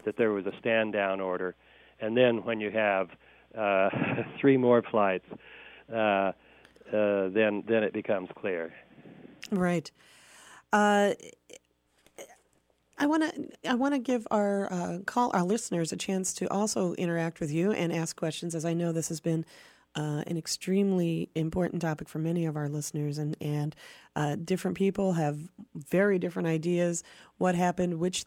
that there was a stand-down order. And then when you have 3 more flights, then it becomes clear. Right. I want to give our listeners a chance to also interact with you and ask questions, as I know this has been an extremely important topic for many of our listeners, and different people have very different ideas. What happened? Which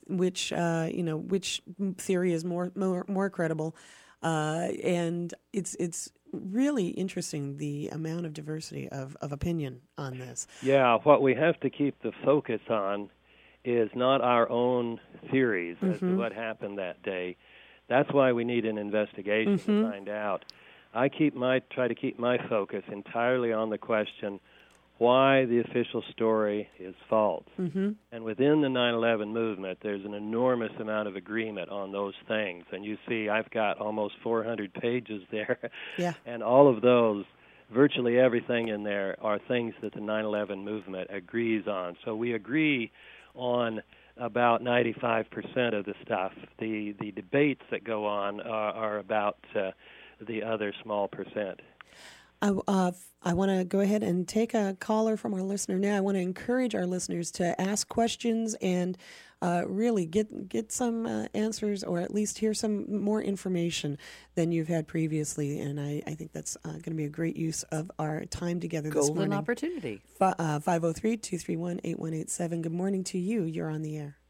theory is more credible? And it's really interesting, the amount of diversity of opinion on this. Yeah, what we have to keep the focus on is not our own theories as to what happened that day. That's why we need an investigation to find out. I try to keep my focus entirely on the question why the official story is false. And within the 9/11 movement, there's an enormous amount of agreement on those things. And you see, I've got almost 400 pages there. Yeah. And all of those, virtually everything in there, are things that the 9/11 movement agrees on. So we agree on about 95% of the stuff. The debates that go on are about the other small percent. I want to go ahead and take a caller from our listener now. I want to encourage our listeners to ask questions and really get some answers, or at least hear some more information than you've had previously. And I think that's going to be a great use of our time together this morning. Golden opportunity. 503-231-8187. Good morning to you. You're on the air.